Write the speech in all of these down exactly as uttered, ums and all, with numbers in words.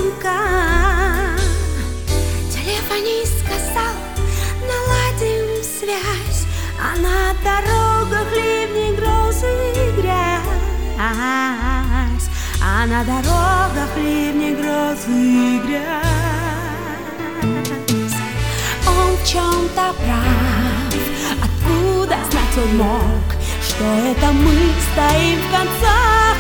звонка. Телефонист сказал: наладим связь. А на дорогах ливни, грозы, грязь. А на дорогах ливни, грозы, грязь. Он в чем-то прав. Откуда знать он мог, что это мы стоим в концах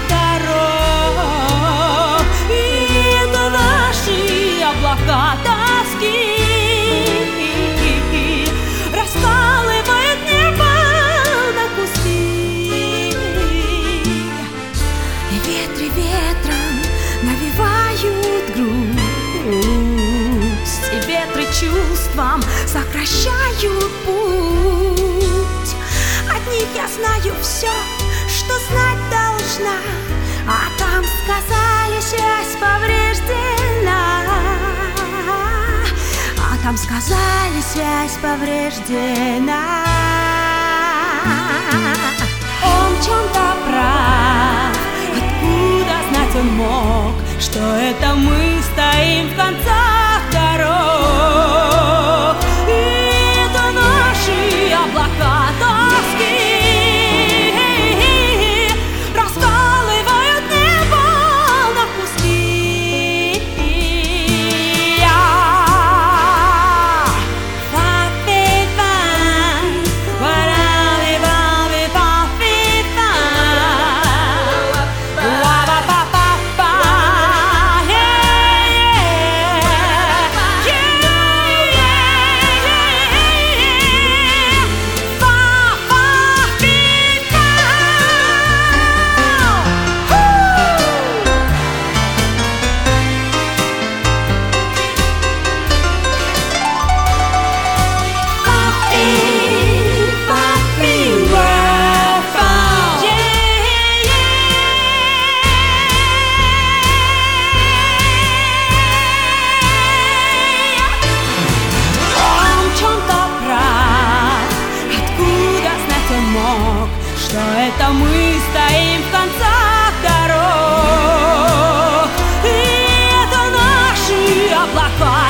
дорог? И это наши облака тоски раскалывают небо на куски. И ветры ветром навевают грусть, и ветры чувством сокращают путь. От них я знаю все, что знать должна, а там сказали, связь повреждена. А там сказали, связь повреждена. Он в чем-то прав. Откуда знать он мог, что это мы стоим в концах дорог? И это наши облака тоски раскалывают небо на куски. Что это мы стоим в концах дорог, и это наши облака